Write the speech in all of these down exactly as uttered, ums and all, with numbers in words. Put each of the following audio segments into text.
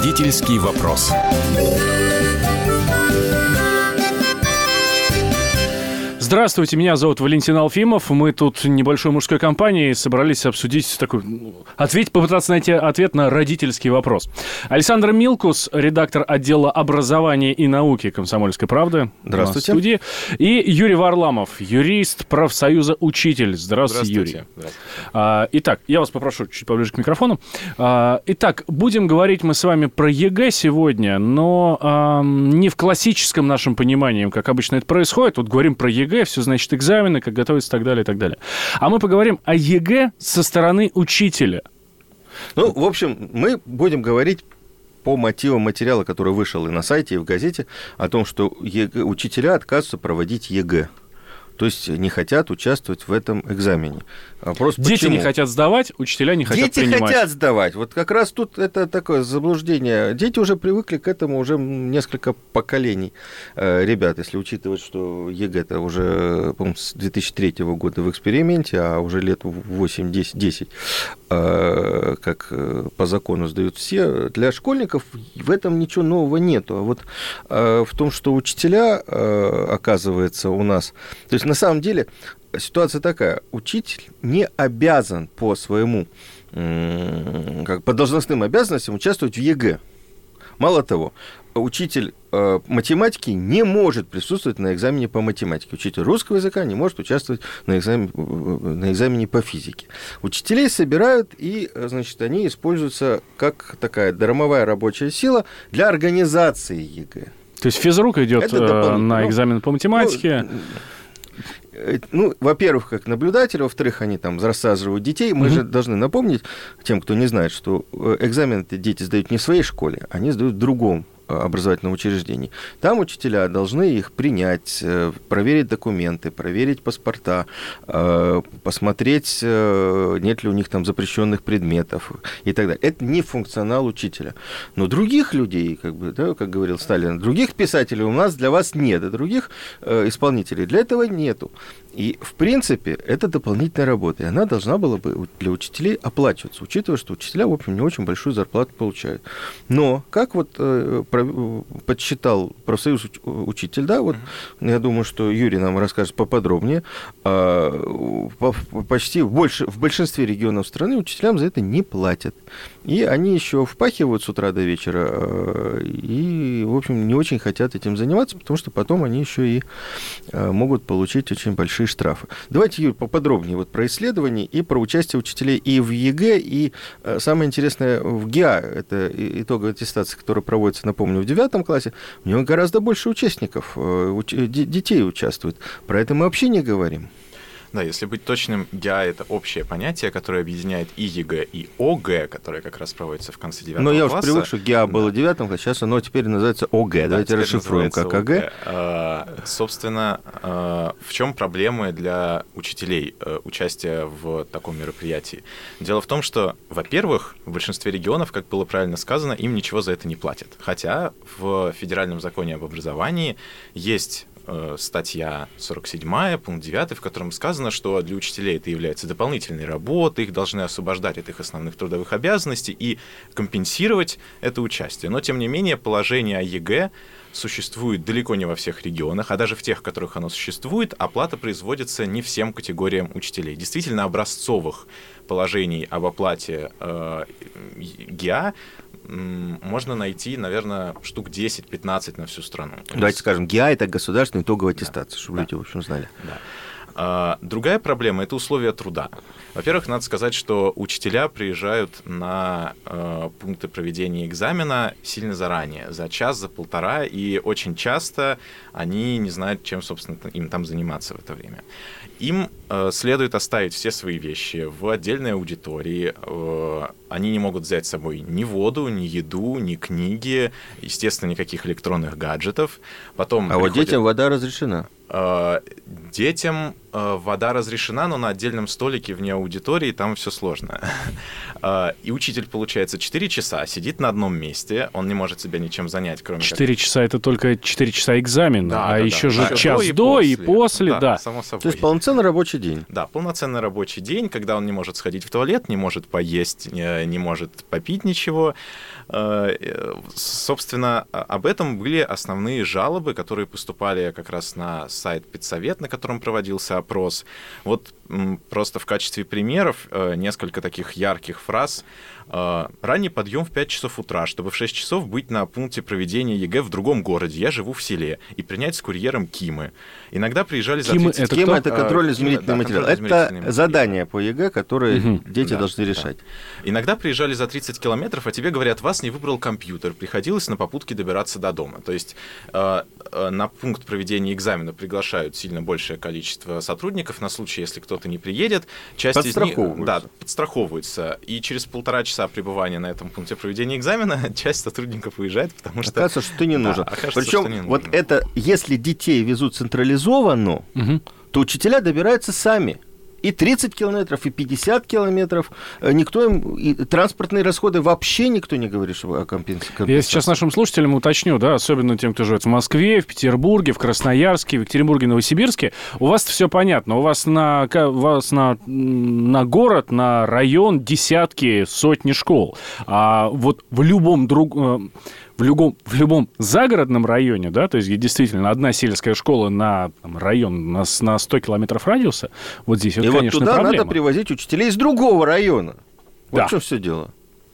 Родительский вопрос. Здравствуйте, меня зовут Валентин Алфимов. Мы тут небольшой мужской компанией собрались обсудить такой... Ответить, попытаться найти ответ на родительский вопрос. Александр Милкус, редактор отдела образования и науки «Комсомольской правды». Здравствуйте. В студии. И Юрий Варламов, юрист профсоюза «Учитель». Здравствуйте, Здравствуйте. Юрий. Здравствуйте. Итак, я вас попрошу чуть поближе к микрофону. Итак, будем говорить мы с вами про ЕГЭ сегодня, но не в классическом нашем понимании, как обычно это происходит. Вот говорим про ЕГЭ, все значит экзамены, как готовиться и так далее, и так далее. А мы поговорим о ЕГЭ со стороны учителя. Ну, в общем, мы будем говорить по мотивам материала, который вышел и на сайте, и в газете, о том, что ЕГЭ, учителя отказываются проводить ЕГЭ. То есть не хотят участвовать в этом экзамене. Вопрос, Дети почему? не хотят сдавать, учителя не хотят Дети принимать. хотят сдавать. Вот как раз тут это такое заблуждение. Дети уже привыкли к этому уже несколько поколений ребят, если учитывать, что ЕГЭ-то уже, по-моему, с две тысячи третьего года в эксперименте, а уже лет восемь-десять как по закону сдают все. Для школьников в этом ничего нового нету. А вот в том, что учителя, оказывается, у нас... То есть, на самом деле, ситуация такая. Учитель не обязан по своему, как по должностным обязанностям участвовать в ЕГЭ. Мало того, учитель математики не может присутствовать на экзамене по математике. Учитель русского языка не может участвовать на экзамене, на экзамене по физике. Учителей собирают, и, значит, они используются как такая дармовая рабочая сила для организации ЕГЭ. То есть физрук идет на экзамен по математике... Ну, Ну, во-первых, как наблюдатель, во-вторых, они там рассаживают детей. Мы mm-hmm. же должны напомнить тем, кто не знает, что экзамены дети сдают не в своей школе, они сдают в другом образовательном учреждении. Там учителя должны их принять, проверить документы, проверить паспорта, посмотреть, нет ли у них там запрещенных предметов и так далее. Это не функционал учителя. Но других людей, как бы, да, как говорил Сталин, других писателей у нас для вас нет, а других исполнителей для этого нету. И, в принципе, это дополнительная работа, и она должна была бы для учителей оплачиваться, учитывая, что учителя, в общем, не очень большую зарплату получают. Но, как вот э, про, подсчитал профсоюз учитель, да, вот я думаю, что Юрий нам расскажет поподробнее, э, по, почти в, больше, в большинстве регионов страны учителям за это не платят. И они еще впахивают с утра до вечера э, и, в общем, не очень хотят этим заниматься, потому что потом они еще и э, могут получить очень большие штрафы. Давайте, Юрий, поподробнее вот про исследования и про участие учителей и в ЕГЭ, и э, самое интересное в ГИА, это итоговая аттестация, которая проводится, напомню, в девятом классе, у него гораздо больше участников, э, уч- детей участвует. Про это мы вообще не говорим. Да, если быть точным, ГИА — это общее понятие, которое объединяет и ЕГЭ, и ОГЭ, которое как раз проводится в конце девятого класса. Но я уже привык, что ГИА было в девятом классе, сейчас оно теперь называется ОГЭ. Да, давайте расшифруем, как ОГЭ. А, собственно, а, в чем проблемы для учителей а, участия в таком мероприятии? Дело в том, что, во-первых, в большинстве регионов, как было правильно сказано, им ничего за это не платят. Хотя в Федеральном законе об образовании есть статья сорок седьмая, пункт девятый, в котором сказано, что для учителей это является дополнительной работой, их должны освобождать от их основных трудовых обязанностей и компенсировать это участие. Но, тем не менее, положение о ЕГЭ существует далеко не во всех регионах, а даже в тех, в которых оно существует, оплата производится не всем категориям учителей. Действительно, образцовых положений об оплате э, ГИА можно найти, наверное, штук десять-пятнадцать на всю страну. Давайте скажем, ГИА — это государственная итоговая аттестация, да. чтобы да. люди, в общем, знали. Да. А, другая проблема – это условия труда. Во-первых, надо сказать, что учителя приезжают на э, пункты проведения экзамена сильно заранее, за час, за полтора, и очень часто они не знают, чем, собственно, им там заниматься в это время. Им э, следует оставить все свои вещи в отдельной аудитории. Э, они не могут взять с собой ни воду, ни еду, ни книги, естественно, никаких электронных гаджетов. Потом а приходят... вот детям вода разрешена? Детям вода разрешена, но на отдельном столике вне аудитории, там все сложно. И учитель, получается, четыре часа сидит на одном месте, он не может себя ничем занять, кроме четыре как... часа — это только четыре часа экзамена, да, а да, еще да, же да. час до, до и и после, после, да. да, само собой. То есть полноценный рабочий день. Да, полноценный рабочий день, когда он не может сходить в туалет, не может поесть, не, не может попить ничего. Собственно, об этом были основные жалобы, которые поступали как раз на сайт Педсовет, на котором проводился опрос. Вот просто в качестве примеров несколько таких ярких фраз. Ранний подъем в пять часов утра, чтобы в шесть часов быть на пункте проведения ЕГЭ в другом городе. Я живу в селе. И принять с курьером КИМы. Иногда приезжали за КИМы тридцать... это КИМы — это контрольно-измерительный да, материал. Это задание по ЕГЭ, которые угу. дети да, должны решать. Да. Иногда приезжали за тридцать километров, а тебе говорят, вас не выбрал компьютер. Приходилось на попутке добираться до дома. То есть э, э, на пункт проведения экзамена приглашают сильно большее количество сотрудников на случай, если кто-то не приедет. Часть из них да, подстраховываются. И через полтора часа пребывания на этом пункте проведения экзамена часть сотрудников уезжает, потому что... Оказывается, что ты не нужен. Да, окажется, Причем не вот нужен. это, если детей везут централизованно, угу. то учителя добираются сами. И тридцать километров, и пятьдесят километров. Никто им... И транспортные расходы вообще никто не говорит о компенсации. Я сейчас нашим слушателям уточню, да, особенно тем, кто живет в Москве, в Петербурге, в Красноярске, в Екатеринбурге, Новосибирске. У вас все понятно. У вас на, у вас на, на город, на район десятки, сотни школ. А вот в любом другом... В любом, в любом загородном районе, да, то есть действительно одна сельская школа на там, район на, на сто километров радиуса, вот здесь вот, и конечно, вот туда проблема. Надо привозить учителей из другого района. Вот да. в чем все дело.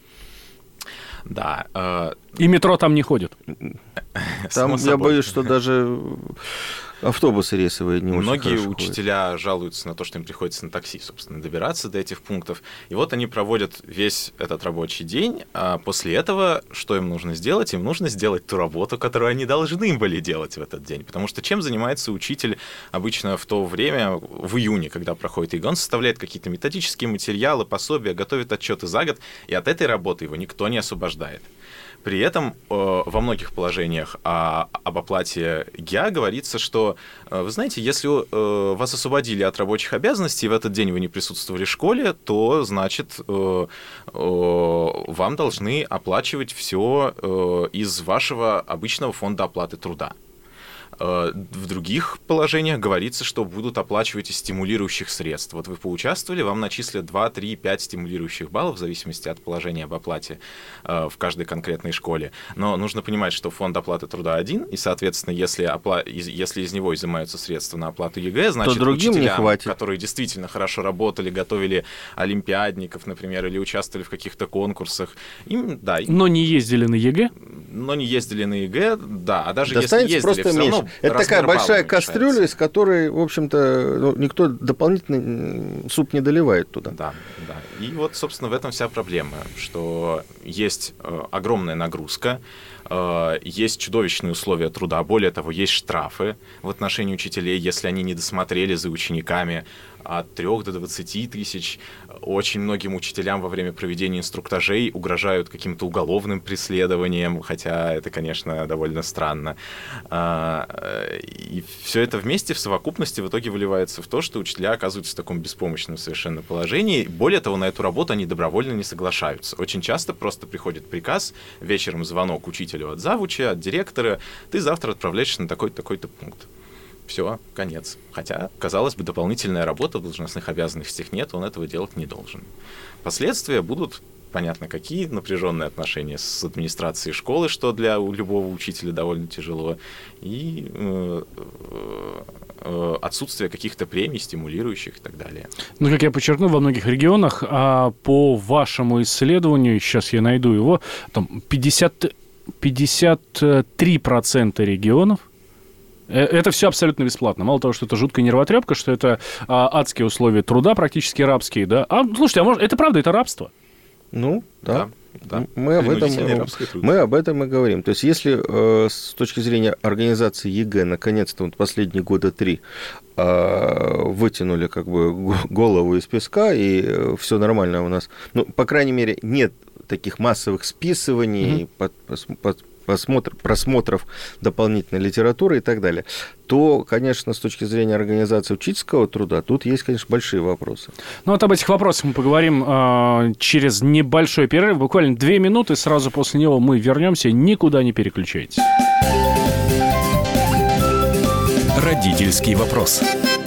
Да. Э... И метро там не ходит. Там, я боюсь, что даже автобусы рейсовые не очень Многие хорошо учителя ходят. жалуются на то, что им приходится на такси, собственно, добираться до этих пунктов. И вот они проводят весь этот рабочий день, а после этого что им нужно сделать? Им нужно сделать ту работу, которую они должны были делать в этот день. Потому что чем занимается учитель обычно в то время, в июне, когда проходит ЕГЭ? Он составляет какие-то методические материалы, пособия, готовит отчеты за год, и от этой работы его никто не освобождает. При этом э, во многих положениях о, об оплате ГИА говорится, что, э, вы знаете, если э, вас освободили от рабочих обязанностей, и в этот день вы не присутствовали в школе, то, значит, э, э, вам должны оплачивать все э, из вашего обычного фонда оплаты труда. В других положениях говорится, что будут оплачивать из стимулирующих средств. Вот вы поучаствовали, вам начислят два, три, пять стимулирующих баллов в зависимости от положения об оплате в каждой конкретной школе. Но нужно понимать, что фонд оплаты труда один, и, соответственно, если, опла... если из него изымаются средства на оплату ЕГЭ, значит, учителям, которые действительно хорошо работали, готовили олимпиадников, например, или участвовали в каких-то конкурсах, им, да... Им... Но не ездили на ЕГЭ? Но не ездили на ЕГЭ, да, а даже достанется если ездили, все равно... Это такая большая кастрюля, из которой, в общем-то, ну, никто дополнительный суп не доливает туда. Да, да. И вот, собственно, в этом вся проблема, что есть э, огромная нагрузка, э, есть чудовищные условия труда, более того, есть штрафы в отношении учителей, если они не досмотрели за учениками, от трёх до двадцати тысяч. Очень многим учителям во время проведения инструктажей угрожают каким-то уголовным преследованием, хотя это, конечно, довольно странно. И все это вместе в совокупности в итоге выливается в то, что учителя оказываются в таком беспомощном совершенно положении. Более того, на эту работу они добровольно не соглашаются. Очень часто просто приходит приказ, вечером звонок учителю от завуча, от директора, ты завтра отправляешься на такой-то, такой-то пункт. Все, конец. Хотя, казалось бы, дополнительная работа, должностных обязанностей нет, он этого делать не должен. Последствия будут, понятно, какие, напряженные отношения с администрацией школы, что для любого учителя довольно тяжело, и э, э, отсутствие каких-то премий, стимулирующих и так далее. Ну, как я подчеркнул, во многих регионах, а по вашему исследованию, сейчас я найду его, там пятьдесят, пятьдесят три процента регионов, это все абсолютно бесплатно. Мало того, что это жуткая нервотрепка, что это а, адские условия труда, практически рабские, да. А, слушайте, а может, это правда, это рабство? Ну, да. да, да. Мы, об этом, мы об этом и говорим. То есть, если э, с точки зрения организации ЕГЭ, наконец-то, вот последние года три э, вытянули как бы голову из песка, и э, все нормально у нас. Ну, по крайней мере, нет таких массовых списываний, mm-hmm. под, под, просмотр, просмотров дополнительной литературы и так далее, то, конечно, с точки зрения организации учительского труда, тут есть, конечно, большие вопросы. Ну вот об этих вопросах мы поговорим э, через небольшой перерыв, буквально две минуты, сразу после него мы вернемся, никуда не переключайтесь. Родительский вопрос.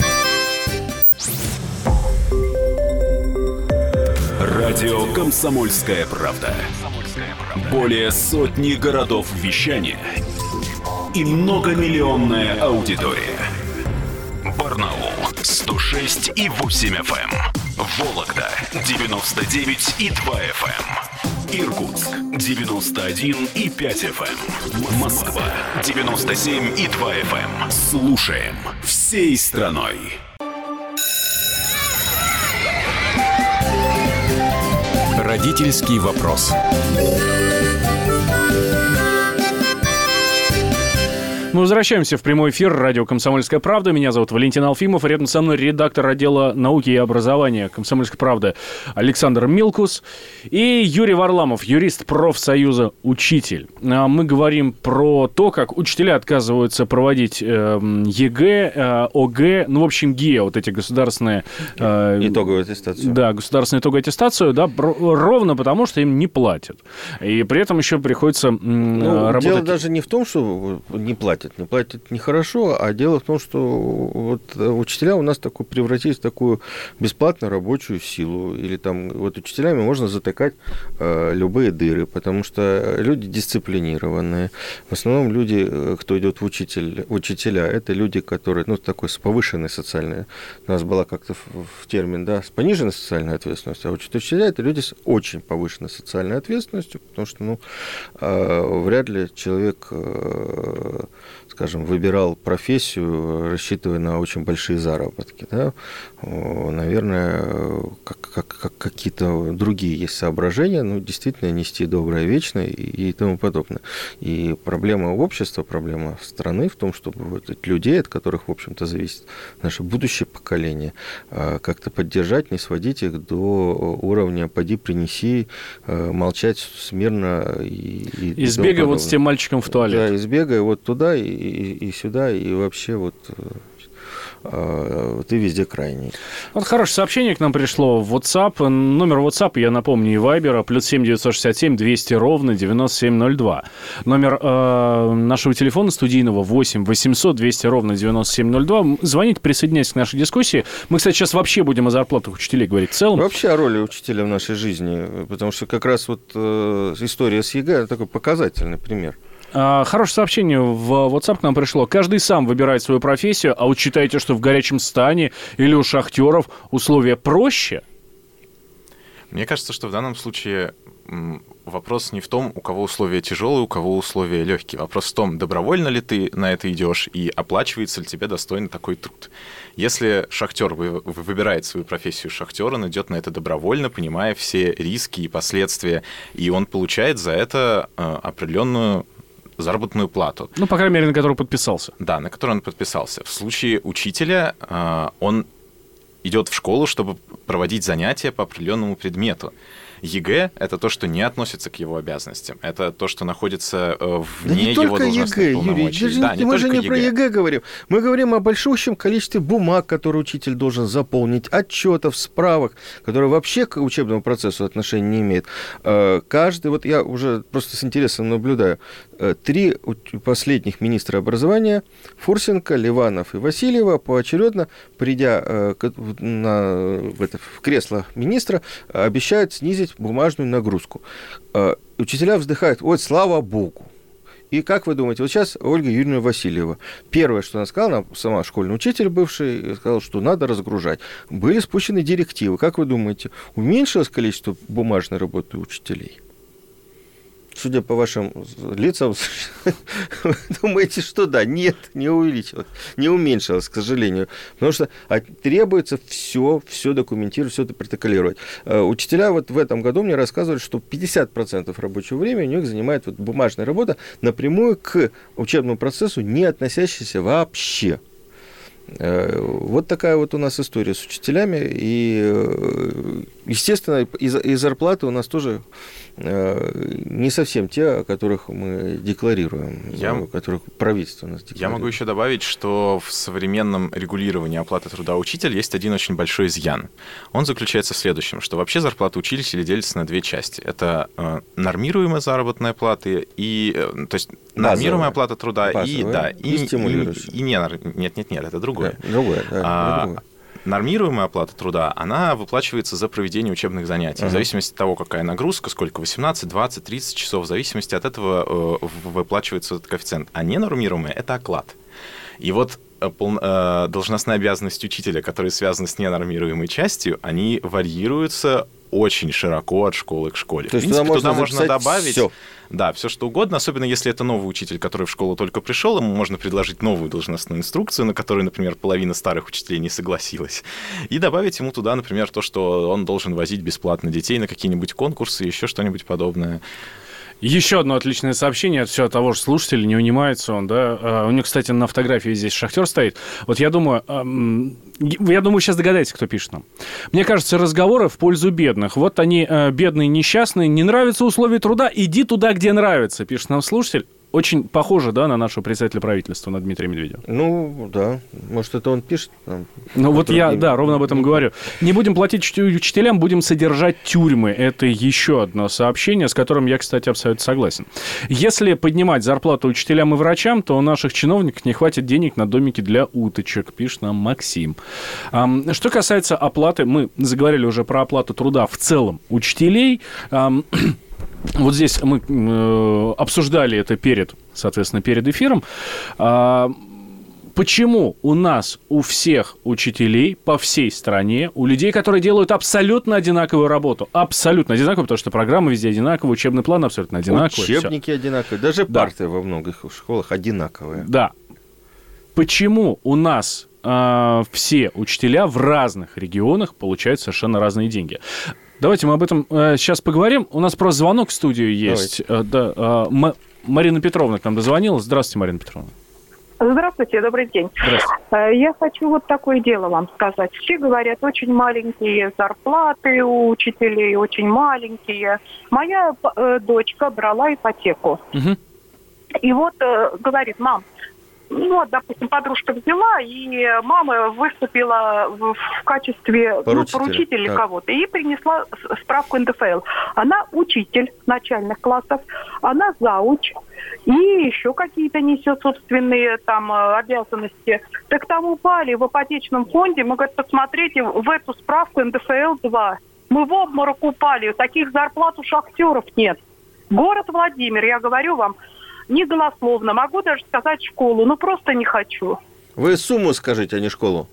Радио «Комсомольская правда». Более сотни городов вещания и многомиллионная аудитория. Барнаул сто шесть и восемь эф эм, Вологда девяносто девять и два эф эм, Иркутск девяносто один и пять эф эм, Москва девяносто семь и два эф эм. Слушаем всей страной. Родительский вопрос. Мы возвращаемся в прямой эфир радио «Комсомольская правда». Меня зовут Валентин Алфимов. Рядом со мной редактор отдела науки и образования «Комсомольской правды» Александр Милкус и Юрий Варламов, юрист профсоюза «Учитель». Мы говорим про то, как учителя отказываются проводить ЕГЭ, ОГЭ, ну, в общем, ГИА, вот эти государственные... Итоговую аттестацию. Да, государственную итоговую аттестацию, да, ровно потому, что им не платят. И при этом еще приходится ну, работать... Дело даже не в том, что не платят. Не платят нехорошо, а дело в том, что вот учителя у нас такой, превратились в такую бесплатную рабочую силу. Или там вот учителями можно затыкать э, любые дыры, потому что люди дисциплинированные. В основном люди, кто идет в, учитель, в учителя, это люди, которые, ну, такой с повышенной социальной, у нас была как-то в, в термин, да, с пониженной социальной ответственностью, а учителя это люди с очень повышенной социальной ответственностью, потому что, ну, э, вряд ли человек... Э, скажем, выбирал профессию, рассчитывая на очень большие заработки. Да? Наверное, как, как, как какие-то другие есть соображения, ну, действительно, нести доброе вечное и, и тому подобное. И проблема общества, проблема страны в том, чтобы вот этих людей, от которых, в общем-то, зависит наше будущее поколение, как-то поддержать, не сводить их до уровня «поди, принеси», молчать смирно. И, и избегай вот с тем мальчиком в туалет. Да, избегай вот туда и И, и сюда, и вообще вот э, ты везде крайний. Вот хорошее сообщение к нам пришло в WhatsApp. Номер WhatsApp, я напомню, и Вайбера, плюс семь девятьсот шестьдесят семь двести ровно девяносто семь ноль два. Номер э, нашего телефона студийного восемь восемьсот двести ровно девяносто семь ноль два. Звоните, присоединяйтесь к нашей дискуссии. Мы, кстати, сейчас вообще будем о зарплатах учителей говорить в целом. Вообще о роли учителя в нашей жизни, потому что как раз вот э, история с ЕГЭ – такой показательный пример. Хорошее сообщение в WhatsApp к нам пришло. Каждый сам выбирает свою профессию, а вот считаете, что в горячем стане или у шахтеров условия проще? Мне кажется, что в данном случае вопрос не в том, у кого условия тяжелые, у кого условия легкие. Вопрос в том, добровольно ли ты на это идешь и оплачивается ли тебе достойно такой труд. Если шахтер выбирает свою профессию шахтера, он идет на это добровольно, понимая все риски и последствия, и он получает за это определенную заработную плату. Ну, по крайней мере, на которую подписался. Да, на которую он подписался. В случае учителя он идет в школу, чтобы проводить занятия по определенному предмету. ЕГЭ — это то, что не относится к его обязанностям. Это то, что находится вне да не его должностных полномочий. Юрий, да, не мы же не ЕГЭ. про ЕГЭ говорим. Мы говорим о большущем количестве бумаг, которые учитель должен заполнить, отчетов, справок, которые вообще к учебному процессу отношения не имеют. Каждый, вот я уже просто с интересом наблюдаю, три последних министра образования, Фурсенко, Ливанов и Васильева, поочередно, придя на, в, это, в кресло министра, обещают снизить бумажную нагрузку. Учителя вздыхают: ой, слава богу. И как вы думаете, вот сейчас Ольга Юрьевна Васильева, первое, что она сказала, она сама школьный учитель бывший, сказала, что надо разгружать. Были спущены директивы. Как вы думаете, уменьшилось количество бумажной работы у учителей? Судя по вашим лицам, вы думаете, что да? Нет, не увеличилось, не уменьшилось, к сожалению. Потому что требуется все, все документировать, все это протоколировать. Учителя вот в этом году мне рассказывали, что пятьдесят процентов рабочего времени у них занимает вот бумажная работа, напрямую к учебному процессу не относящаяся вообще. Вот такая вот у нас история с учителями. И Естественно, и, и зарплаты у нас тоже э, не совсем те, о которых мы декларируем, Я... о которых правительство у нас декларирует. Я могу еще добавить, что в современном регулировании оплаты труда учителя есть один очень большой изъян. Он заключается в следующем, что вообще зарплата учителя делится на две части. Это э, нормируемая заработная плата и... Э, то есть нормируемая оплата труда Базовая. и... Да, и, и, стимулирующая. И, и не... Нет, нет, нет, это другое. Да, другое, да, а, другое. Нормируемая оплата труда, она выплачивается за проведение учебных занятий. Uh-huh. В зависимости от того, какая нагрузка, сколько, восемнадцать, двадцать, тридцать часов, в зависимости от этого э, выплачивается этот коэффициент. А ненормируемая – это оклад. И вот э, пол, э, должностные обязанности учителя, которые связаны с ненормируемой частью, они варьируются очень широко от школы к школе. То есть в принципе, туда можно, туда можно добавить... Всё. Да, все что угодно, особенно если это новый учитель, который в школу только пришел, ему можно предложить новую должностную инструкцию, на которую, например, половина старых учителей не согласилась, и добавить ему туда, например, то, что он должен возить бесплатно детей на какие-нибудь конкурсы, еще что-нибудь подобное. Еще одно отличное сообщение от всего того же слушателя, не унимается он, да. А, у него, кстати, на фотографии здесь шахтер стоит. Вот я думаю, эм, я думаю, сейчас догадаетесь, кто пишет нам. Мне кажется, разговоры в пользу бедных. Вот они, э, бедные, несчастные, не нравятся условия труда, иди туда, где нравится, пишет нам слушатель. Очень похоже, да, на нашего председателя правительства, на Дмитрия Медведева. Ну, да. Может, это он пишет? Там, ну, вот я, да, ровно об этом говорю. Не будем платить учителям, будем содержать тюрьмы. Это еще одно сообщение, с которым я, кстати, абсолютно согласен. Если поднимать зарплату учителям и врачам, то у наших чиновников не хватит денег на домики для уточек, пишет нам Максим. Что касается оплаты, мы заговорили уже про оплату труда в целом учителей. Вот здесь мы э, обсуждали это перед, соответственно, перед эфиром. А, почему у нас, у всех учителей по всей стране, у людей, которые делают абсолютно одинаковую работу, абсолютно одинаковую, потому что программа везде одинаковая, учебный план абсолютно одинаковый. Учебники всё. одинаковые, даже да. парты во многих школах одинаковые. Да. Почему у нас э, все учителя в разных регионах получают совершенно разные деньги? Давайте мы об этом э, сейчас поговорим. У нас просто звонок в студию есть. Э, да, э, М- Марина Петровна к нам дозвонилась. Здравствуйте, Марина Петровна. Здравствуйте, добрый день. Здравствуйте. Я хочу вот такое дело вам сказать. Все говорят, очень маленькие зарплаты у учителей, очень маленькие. Моя э, дочка брала ипотеку. Угу. И вот э, говорит, мам, ну, вот, допустим, подружка взяла, и мама выступила в, в качестве поручителя, ну, поручителя кого-то, и принесла справку эн дэ эф эл. Она учитель начальных классов, она зауч, и еще какие-то несет собственные там обязанности. Так там упали в ипотечном фонде, мы, говорит, посмотрите в эту справку эн дэ эф эл два. Мы в обморок упали, таких зарплат у шахтеров нет. Город Владимир, я говорю вам, не голословно, могу даже сказать школу, но просто не хочу. Вы сумму скажите, а не школу.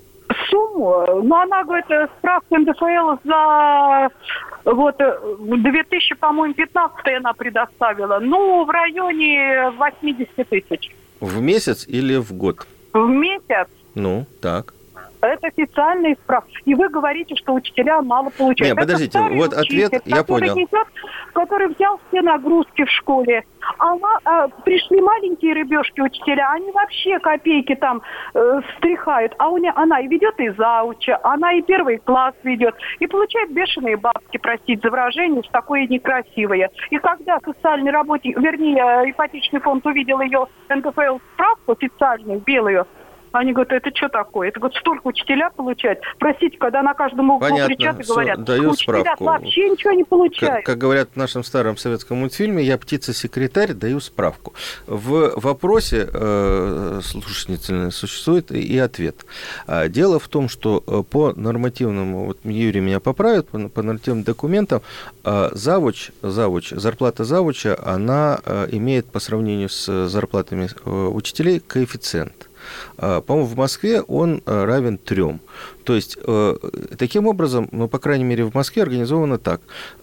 Сумму? Ну, она говорит, справку эн дэ эф эл за вот две тысячи, по-моему, пятнадцатый она предоставила. Ну, в районе восемьдесят тысяч. В месяц или в год? В месяц. Ну, так. Это официальный справка. И вы говорите, что учителя мало получают. Нет, подождите, вот ответ, учитель, я понял. Несет, который взял все нагрузки в школе. А, а пришли маленькие рыбешки учителя, они вообще копейки там э, стряхают. А у нее, она и ведет и зауча, она и первый класс ведет. И получает бешеные бабки, простите за выражение, что такое некрасивое. И когда социальный работник, вернее, ипотечный фонд увидел ее эн дэ эф эл справку официальную, белую, они говорят, это что такое? Это говорят, столько учителя получают. Простите, когда на каждом углу Понятно, кричат и говорят, даю учителя справку. вообще ничего не получают. Как, как говорят в нашем старом советском мультфильме, я птица-секретарь, даю справку. В вопросе э, слушательницы существует и ответ. Дело в том, что по нормативному, вот Юрий меня поправит, по, по нормативным документам, завуч, завуч, зарплата завуча, она имеет по сравнению с зарплатами учителей коэффициент. По-моему, в Москве он равен трем. То есть, таким образом, ну, по крайней мере, в Москве организовано так.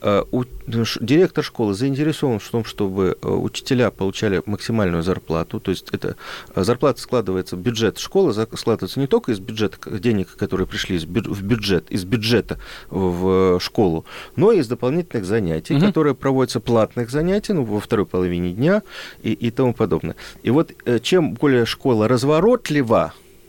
Директор школы заинтересован в том, чтобы учителя получали максимальную зарплату. То есть, это зарплата складывается в бюджет школы, складывается не только из бюджета денег, которые пришли в бюджет, из бюджета в школу, но и из дополнительных занятий, угу. которые проводятся, платных занятий, ну, во второй половине дня и, и тому подобное. И вот чем более школа разворотлива,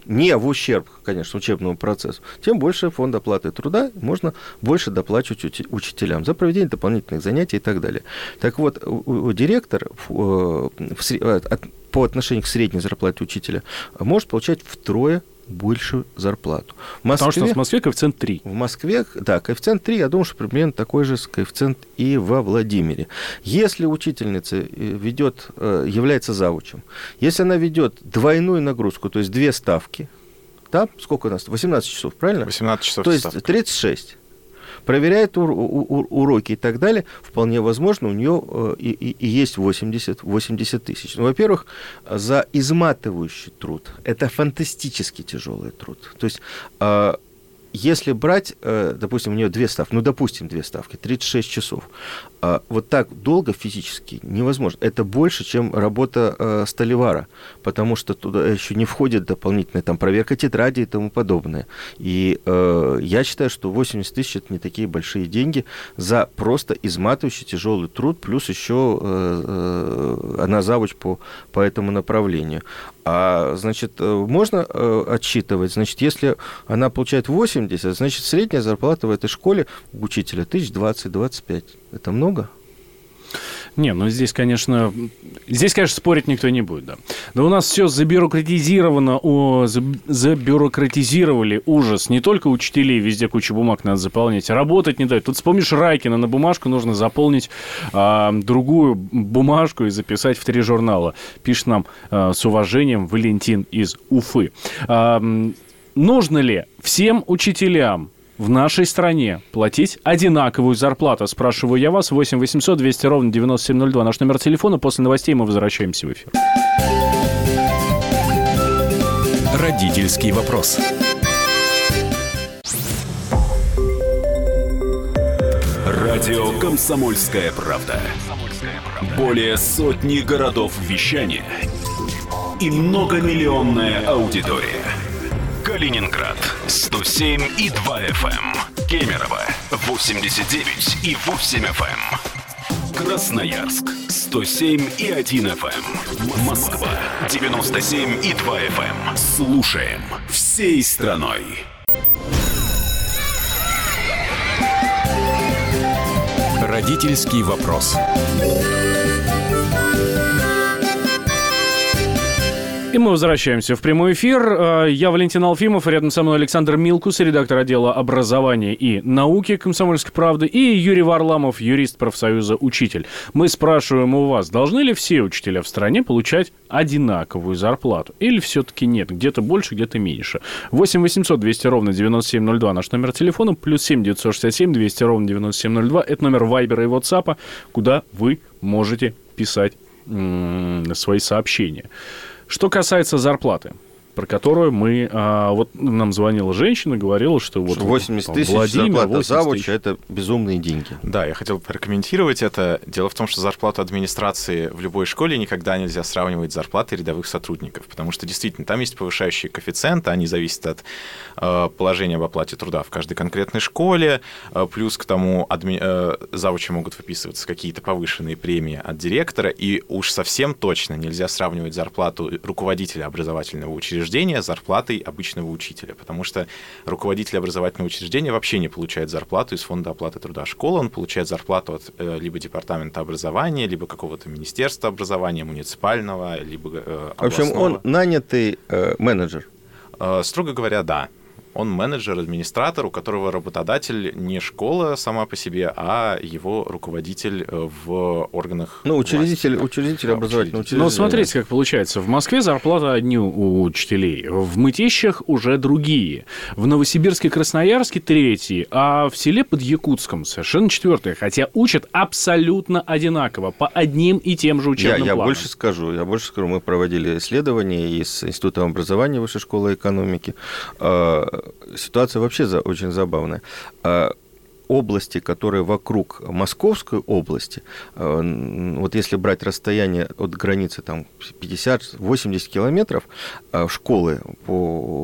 не в ущерб, конечно, учебному процессу, тем больше фонд оплаты труда, можно больше доплачивать учителям за проведение дополнительных занятий и так далее. Так вот, директор по отношению к средней зарплате учителя может получать втрое большую зарплату. В Москве, Потому что в Москве коэффициент три. В Москве, да, коэффициент три, я думаю, что примерно такой же коэффициент и во Владимире. Если учительница ведет, является завучем, если она ведет двойную нагрузку, то есть две ставки, да, сколько у нас? восемнадцать часов, правильно? восемнадцать часов. То есть ставка. тридцать шесть. Проверяет ур- ур- уроки и так далее, вполне возможно, у нее и, и, и есть восемьдесят тысяч. Ну, во-первых, за изматывающий труд. Это фантастически тяжелый труд. То есть, если брать, допустим, у нее две ставки, ну, допустим, две ставки, тридцать шесть часов, вот так долго физически невозможно. Это больше, чем работа столевара, потому что туда еще не входит дополнительная там, проверка тетради и тому подобное. И э, я считаю, что восемьдесят тысяч – это не такие большие деньги за просто изматывающий тяжелый труд, плюс еще э, э, она завуч по, по этому направлению. А, значит, можно э, отсчитывать, значит, если она получает восемьдесят, значит, средняя зарплата в этой школе у учителя тысяч двадцать - двадцать пять. Это много? Не, ну здесь, конечно, здесь, конечно, спорить никто не будет, да. Да у нас все забюрократизировано, о, забюрократизировали ужас. Не только учителей, везде кучу бумаг надо заполнять, работать не дают. Тут вспомнишь Райкина, на бумажку нужно заполнить а, другую бумажку и записать в три журнала. Пишет нам а, с уважением Валентин из Уфы. А, нужно ли всем учителям в нашей стране платить одинаковую зарплату? Спрашиваю я вас. восемь восемьсот двести ровно девяносто семь ноль два. Наш номер телефона. После новостей мы возвращаемся в эфир. Родительский вопрос. Радио «Комсомольская правда». Более сотни городов вещания и многомиллионная аудитория. Калининград сто семь и два эф эм, Кемерово восемьдесят девять и восемь эф эм, Красноярск сто семь и один эф эм, Москва девяносто семь и два эф эм. Слушаем всей страной. Родительский вопрос. И мы возвращаемся в прямой эфир. Я Валентин Алфимов, рядом со мной Александр Милкус, редактор отдела образования и науки «Комсомольской правды», и Юрий Варламов, юрист профсоюза «Учитель». Мы спрашиваем у вас, должны ли все учителя в стране получать одинаковую зарплату? Или все-таки нет? Где-то больше, где-то меньше. восемь восемьсот двести ровно девяносто семь ноль два наш номер телефона, плюс семь девятьсот шестьдесят семь двести ровно девяносто семь ноль два. Это номер Вайбера и Ватсапа, куда вы можете писать м- свои сообщения. Что касается зарплаты, про которую мы... А, вот нам звонила женщина, говорила, что вот... восемьдесят тысяч зарплата завуча – это безумные деньги. Да, я хотел прокомментировать это. Дело в том, что зарплату администрации в любой школе никогда нельзя сравнивать с зарплатой рядовых сотрудников, потому что действительно там есть повышающие коэффициенты, они зависят от э, положения об оплате труда в каждой конкретной школе, э, плюс к тому адми... э, завучи могут выписываться какие-то повышенные премии от директора, и уж совсем точно нельзя сравнивать зарплату руководителя образовательного учреждения с зарплатой обычного учителя, потому что руководитель образовательного учреждения вообще не получает зарплату из фонда оплаты труда школы, он получает зарплату от э, либо департамента образования, либо какого-то министерства образования, муниципального, либо э, областного. В общем, он нанятый э, менеджер? Э, строго говоря, да. Он менеджер, администратор, у которого работодатель не школа сама по себе, а его руководитель в органах Ну, учредитель, власти. учредитель да, образовательного учредитель. учреждения. Ну, смотрите, как получается. В Москве зарплата одни у учителей, в Мытищах уже другие, в Новосибирске, Красноярске третьи, а в селе под Якутском совершенно четвертые. Хотя учат абсолютно одинаково, по одним и тем же учебным я, я планам. больше скажу, я больше скажу. Мы проводили исследования и с Институтом образования Высшей школы экономики. Ситуация вообще очень забавная. Области, которые вокруг Московской области, вот если брать расстояние от границы там пятьдесят-восемьдесят километров, школы по, по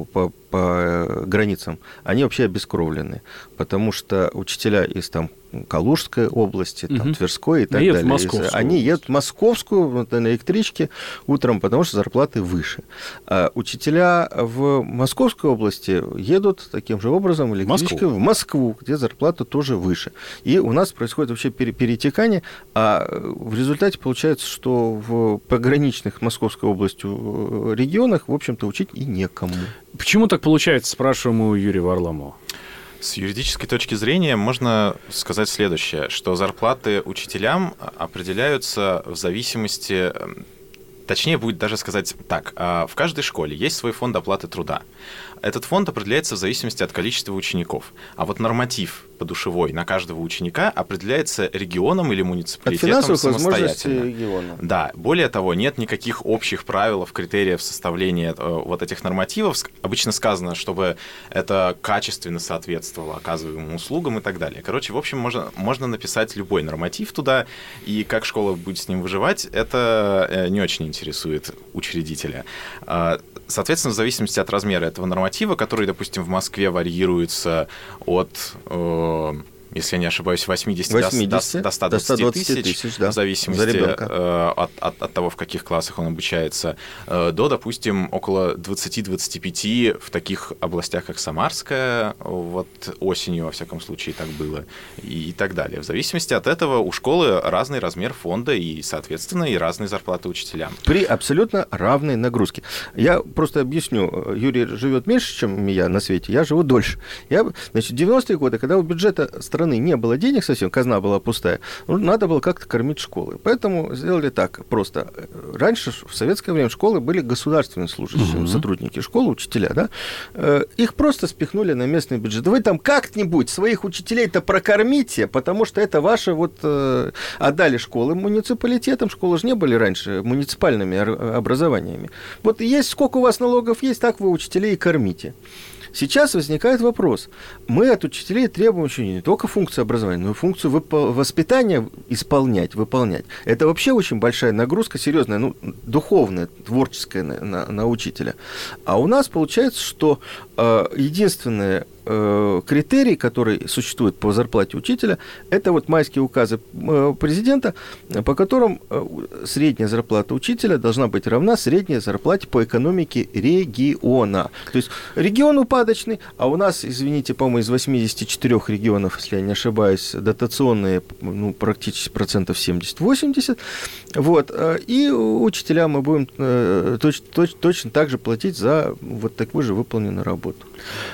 по границам, они вообще обескровлены, потому что учителя из там Калужской области, там, угу. Тверской и так едут далее. В они едут в Московскую вот, на электричке утром, потому что зарплаты выше. А учителя в Московской области едут таким же образом электричкой в Москву, где зарплата тоже выше. И у нас происходит вообще перетекание, а в результате получается, что в пограничных Московской областью регионах, в общем-то, учить и некому. Почему так получается, спрашиваем мы у Юрия Варламова. С юридической точки зрения можно сказать следующее, что зарплаты учителям определяются в зависимости, точнее будет даже сказать так, в каждой школе есть свой фонд оплаты труда. Этот фонд определяется в зависимости от количества учеников, а вот норматив подушевой на каждого ученика определяется регионом или муниципалитетом самостоятельно. Региона. Да, более того, нет никаких общих правил, критериев составления вот этих нормативов. Обычно сказано, чтобы это качественно соответствовало оказываемым услугам и так далее. Короче, в общем, можно, можно написать любой норматив туда, и как школа будет с ним выживать, это не очень интересует учредителя. Соответственно, в зависимости от размера этого норматива, который, допустим, в Москве варьируется от, э, если я не ошибаюсь, восьмидесяти до, до ста двадцати тысяч, да, в зависимости э, от, от, от того, в каких классах он обучается, э, до, допустим, около двадцати-двадцати пяти в таких областях, как Самарская, вот осенью, во всяком случае, так было, и, и так далее. В зависимости от этого у школы разный размер фонда и, соответственно, и разные зарплаты учителям. При абсолютно равной нагрузке. Я просто объясню. Юрий живет меньше, чем я на свете, я живу дольше. Я, значит, в девяностые годы, когда у бюджета страны не было денег совсем, казна была пустая, надо было как-то кормить школы. Поэтому сделали так просто. Раньше, в советское время, школы были государственные служащие, угу. сотрудники школы, учителя, да? Их просто спихнули на местный бюджет. Вы там как-нибудь своих учителей-то прокормите, потому что это ваши вот... Отдали школы муниципалитетам, школы же не были раньше муниципальными образованиями. Вот есть, сколько у вас налогов есть, так вы учителей и кормите. Сейчас возникает вопрос. Мы от учителей требуем еще не только функцию образования, но и функцию вып- воспитания исполнять, выполнять. Это вообще очень большая нагрузка, серьезная, ну, духовная, творческая на, на, на учителя. А у нас получается, что э, единственное критерий, который существует по зарплате учителя, это вот майские указы президента, по которым средняя зарплата учителя должна быть равна средней зарплате по экономике региона. То есть регион упадочный, а у нас, извините, по-моему, из восьмидесяти четырёх регионов, если я не ошибаюсь, дотационные, ну, практически процентов семьдесят-восемьдесят. Вот. И учителям мы будем точ- точ- точно так же платить за вот такую же выполненную работу.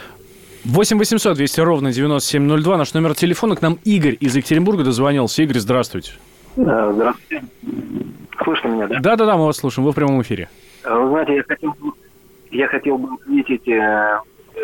восемь восемьсот двести ровно девяносто семь ноль два. Наш номер телефона. К нам Игорь из Екатеринбурга дозвонился. Игорь, здравствуйте. Да, здравствуйте. Слышно меня, да? Да-да-да, мы вас слушаем. Вы в прямом эфире. Вы знаете, я хотел, я хотел бы отметить э,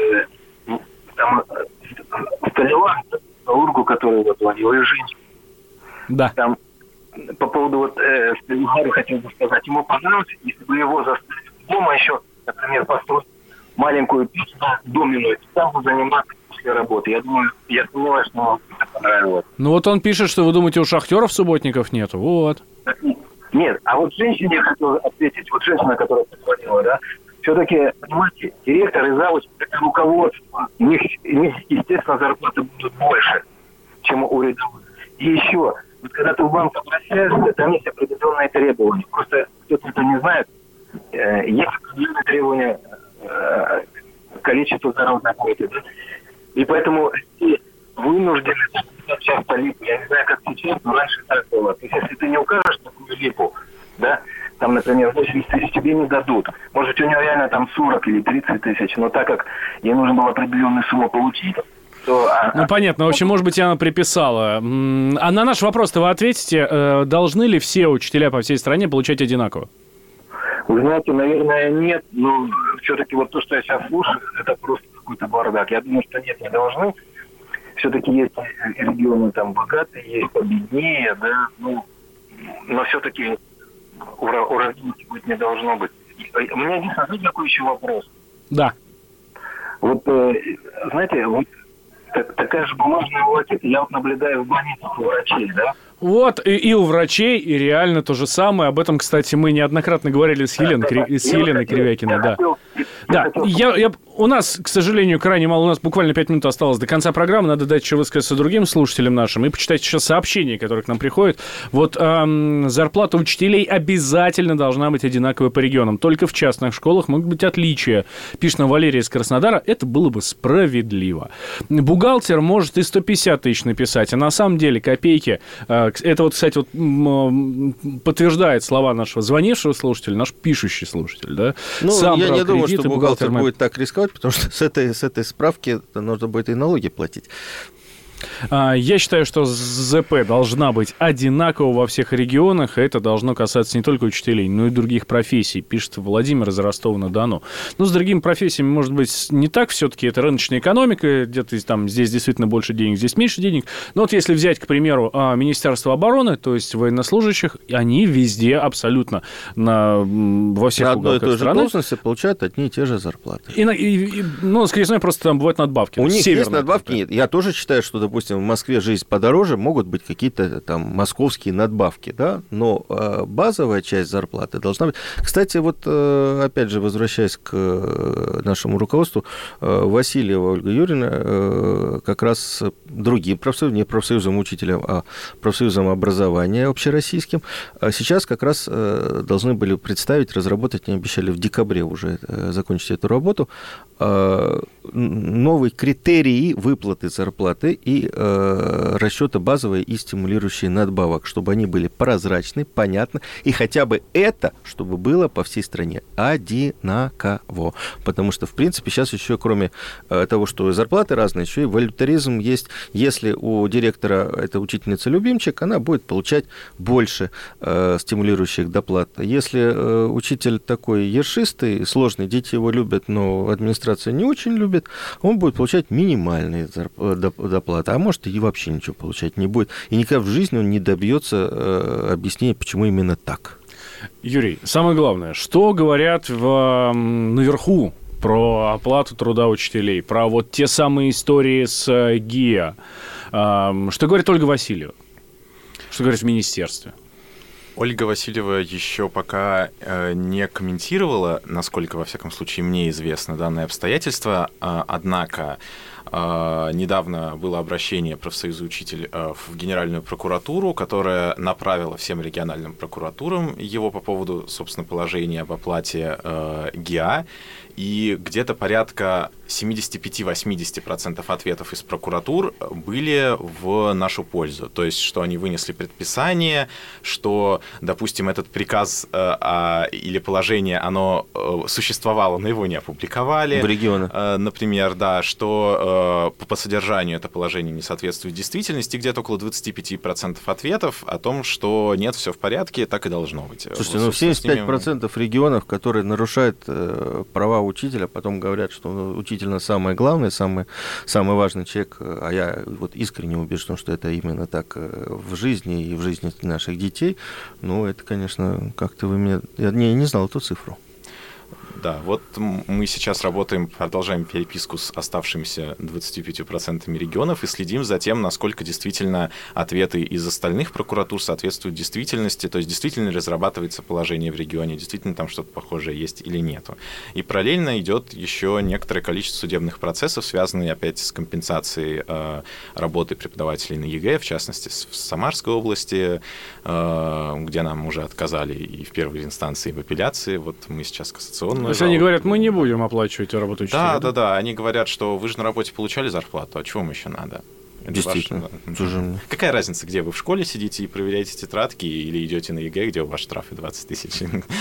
э, там, Сталева, Ургу, который вот звонил, и женщину. Да. Там, по поводу вот э, Сталевару хотел бы сказать, ему понравилось, если бы его заставили дома еще, например, построить маленькую печь, да, доменную, там бы заниматься после работы. Я думаю, я сомневаюсь, что вам это понравилось. Ну вот он пишет, что вы думаете, у шахтеров субботников нету. Вот. Нет, а вот женщине я хотел ответить, вот женщина, которая позвонила, да, все-таки, понимаете, директор и завуч, это руководство. У них, у них, естественно, зарплаты будут больше, чем у рядовых. И еще, вот когда ты в банк обращаешься, там есть определенные требования. Просто кто-то это не знает. Э, есть определенные требования э, количества заработной платы, да? И поэтому все вынуждены часто липу. Я не знаю, как сейчас, но раньше так было. То есть, если ты не укажешь такую липу, да, там, например, восемьдесят тысяч тебе не дадут. Может, у него реально там сорок или тридцать тысяч, но так как ей нужно было определенную сумму получить, то... Ну, понятно. В общем, может быть, она приписала. А на наш вопрос-то вы ответите, должны ли все учителя по всей стране получать одинаково? Вы знаете, наверное, нет, но все-таки вот то, что я сейчас слушаю, это просто какой-то бардак. Я думаю, что нет, не должны. Все-таки есть регионы там богатые, есть победнее, да, ну, но все-таки уравнить быть не должно быть. У меня есть один такой еще вопрос. Да. Вот, знаете, вот так, такая же бумажная волокита, я вот наблюдаю в больницах у врачей, да? Вот, и, и у врачей, и реально то же самое. Об этом, кстати, мы неоднократно говорили с, Елен, да, да, с Еленой Кривякиной. Да. Хотел... Да, я, я, у нас, к сожалению, крайне мало, у нас буквально пять минут осталось до конца программы, надо дать еще высказаться другим слушателям нашим и почитать сейчас сообщения, которые к нам приходят. Вот эм, зарплата учителей обязательно должна быть одинаковой по регионам, только в частных школах могут быть отличия. Пишет нам Валерия из Краснодара, это было бы справедливо. Бухгалтер может и сто пятьдесят тысяч написать, а на самом деле копейки, э, это вот, кстати, вот, м, подтверждает слова нашего звонившего слушателя, наш пишущий слушатель, да? Ну, Сам я не думаю, что бухгалтер, бухгалтер мы... будет так рисковать, потому что с этой, с этой справки нужно будет и налоги платить. Я считаю, что ЗП должна быть одинакова во всех регионах, и это должно касаться не только учителей, но и других профессий, пишет Владимир из Ростова-на-Дону. Ну, с другими профессиями, может быть, не так, все-таки это рыночная экономика, где-то там здесь действительно больше денег, здесь меньше денег. Но вот если взять, к примеру, Министерство обороны, то есть военнослужащих, они везде абсолютно на, во всех на одной и той страны же должности получают одни и те же зарплаты. И, и, и, ну, скорее всего, просто там бывают надбавки. У них северные, есть надбавки? например. Нет. Я тоже считаю, что, допустим, в Москве жизнь подороже, могут быть какие-то там московские надбавки, да, но э, базовая часть зарплаты должна быть... Кстати, вот, э, опять же, возвращаясь к э, нашему руководству, э, Васильева Ольга Юрьевна э, как раз другим профсоюзом, не профсоюзом учителям, а профсоюзом образования общероссийским, сейчас как раз э, должны были представить, разработать, они обещали в декабре уже э, закончить эту работу, э, новые критерии выплаты зарплаты и э, расчета базовой и стимулирующей надбавок, чтобы они были прозрачны, понятны, и хотя бы это, чтобы было по всей стране одинаково. Потому что, в принципе, сейчас еще, кроме э, того, что зарплаты разные, еще и волюнтаризм есть. Если у директора это учительница-любимчик, она будет получать больше э, стимулирующих доплат. Если э, учитель такой ершистый, сложный, дети его любят, но администрация не очень любит, он будет получать минимальные доплаты, а может и вообще ничего получать не будет. И никогда в жизни он не добьется э, объяснения, почему именно так. Юрий, самое главное, что говорят в, наверху про оплату труда учителей, про вот те самые истории с ГИА? Э, что говорит Ольга Васильева? Что говорит в министерстве? Ольга Васильева еще пока э, не комментировала, насколько, во всяком случае, мне известно данное обстоятельство, э, однако э, недавно было обращение профсоюза учитель э, в Генеральную прокуратуру, которая направила всем региональным прокуратурам его по поводу, собственно, положения об оплате э, ГИА, и где-то порядка семьдесят пять - восемьдесят процентов ответов из прокуратур были в нашу пользу. То есть, что они вынесли предписание, что, допустим, этот приказ э, а, или положение, оно э, существовало, но его не опубликовали. В регионах. Э, например, да, что э, по содержанию это положение не соответствует действительности. Где-то около двадцать пять процентов ответов о том, что нет, все в порядке, так и должно быть. Слушайте, вот, ну семьдесят пять процентов ними... регионов, которые нарушают э, права учителя, потом говорят, что ну, учитель самое главное, самый, самый важный человек, а я вот искренне убежден, что это именно так в жизни и в жизни наших детей, ну, это, конечно, как-то вы меня... Я не, не знал эту цифру. Да, вот мы сейчас работаем, продолжаем переписку с оставшимися двадцатью пятью процентами регионов и следим за тем, насколько действительно ответы из остальных прокуратур соответствуют действительности, то есть действительно ли разрабатывается положение в регионе, действительно там что-то похожее есть или нету. И параллельно идет еще некоторое количество судебных процессов, связанных опять с компенсацией э, работы преподавателей на ЕГЭ, в частности, в Самарской области, э, где нам уже отказали и в первой инстанции, и в апелляции. Вот мы сейчас кассационную. То есть они говорят, мы не будем оплачивать работу учителей. Да, да, да. Они говорят, что вы же на работе получали зарплату, а чего вам еще надо? Это действительно. Ваш... Какая разница, где вы в школе сидите и проверяете тетрадки, или идете на ЕГЭ, где у вас штрафы двадцать тысяч,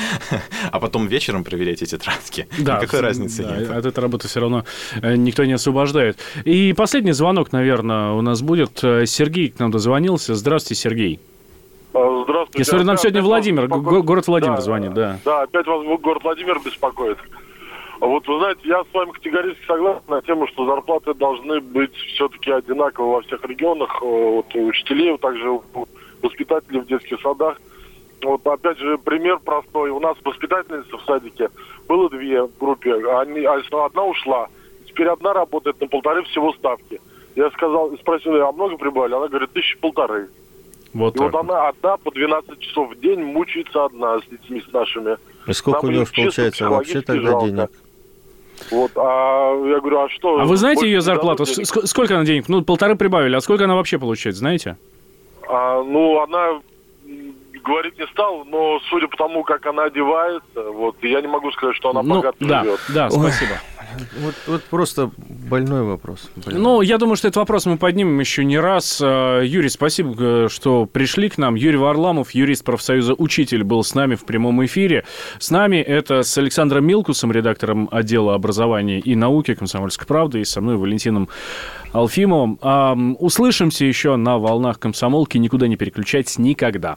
а потом вечером проверяете тетрадки? Да, никакой разницы да, нет. От этой работы все равно никто не освобождает. И последний звонок, наверное, у нас будет. Сергей к нам дозвонился. Здравствуйте, Сергей. Здравствуйте. Я смотрю, нам сегодня Владимир, город Владимир да, звонит, да. Да, опять вас город Владимир беспокоит. Вот, вы знаете, я с вами категорически согласен на тему, что зарплаты должны быть все-таки одинаковы во всех регионах, вот, у учителей, также у воспитателей в детских садах. Вот, опять же, пример простой. У нас воспитательница в садике было две в группе, они, одна ушла. Теперь одна работает на полторы всего ставки. Я сказал, спросил ее, а много прибавили? Она говорит, тысячи полторы. Вот и вот она одна по двенадцать часов в день мучается одна с детьми с нашими. И сколько Нам у нее получается вообще тогда жалко. денег? Вот, а я говорю, а что? А вы знаете ее зарплату? Ск- сколько она денег? Ну, полторы прибавили. А сколько она вообще получает, знаете? А, ну, она говорить не стала, но судя по тому, как она одевается, вот, я не могу сказать, что она ну, богато да, живет. Да, спасибо. Вот, вот просто больной вопрос. Больной. Ну, я думаю, что этот вопрос мы поднимем еще не раз. Юрий, спасибо, что пришли к нам. Юрий Варламов, юрист профсоюза «Учитель», был с нами в прямом эфире. С нами это с Александром Милкусом, редактором отдела образования и науки «Комсомольской правды», и со мной Валентином Алфимовым. А, услышимся еще на волнах «Комсомолки». Никуда не переключайтесь никогда.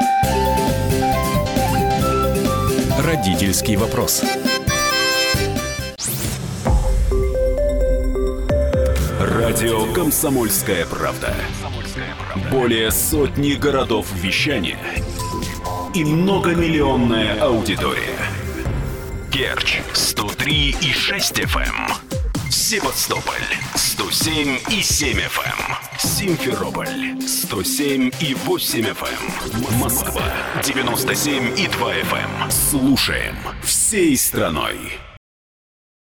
Родительский вопрос. Радио «Комсомольская правда». Более сотни городов вещания и многомиллионная аудитория. Керчь сто три и шесть эф эм, Севастополь сто семь и семь эф эм, Симферополь сто семь и восемь эф эм, Москва девяносто семь и два эф эм. Слушаем всей страной.